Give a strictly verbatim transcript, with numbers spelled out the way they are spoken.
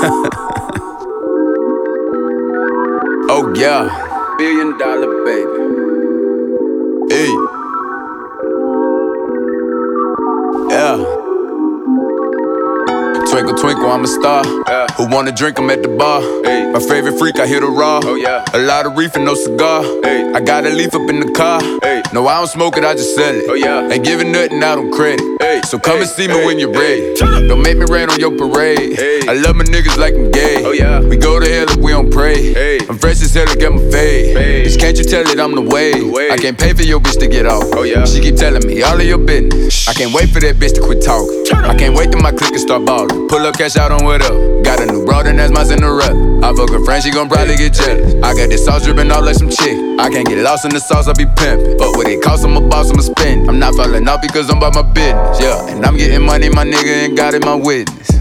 Oh yeah, billion dollar baby. Hey, yeah. Twinkle, twinkle, I'm a star. Yeah. Who wanna drink, I'm at the bar. Hey. My favorite freak, I hit a raw. Oh, yeah. A lot of reef and no cigar. Hey. I got a leaf up in the car. Hey. No, I don't smoke it, I just sell it. Oh, yeah. Ain't giving nothing out on credit. Hey. So come hey. and see me hey. when you're ready. Hey. Don't make me rain on your parade. Hey. I love my niggas like I'm gay. Oh, yeah. We go to hell if we don't pray. Hey. I'm fresh as hell to get my fade. Hey. Bitch, can't you tell it I'm the wave? the wave? I can't pay for your bitch to get off. Oh, yeah. She keep telling me all of your business. I can't wait for that bitch to quit talking. I can't wait till my click and start ballin'. Pull up, cash out on what up. Got a new broad and that's my Cinderella. I fuck a friend, she gon' probably get jealous. I got this sauce drippin' all like some chick. I can't get lost in the sauce, I be pimpin'. But what it cost, I'm a boss, I'ma spend. I'm not falling off because I'm about my business, yeah. And I'm getting money, my nigga ain't got it, my witness.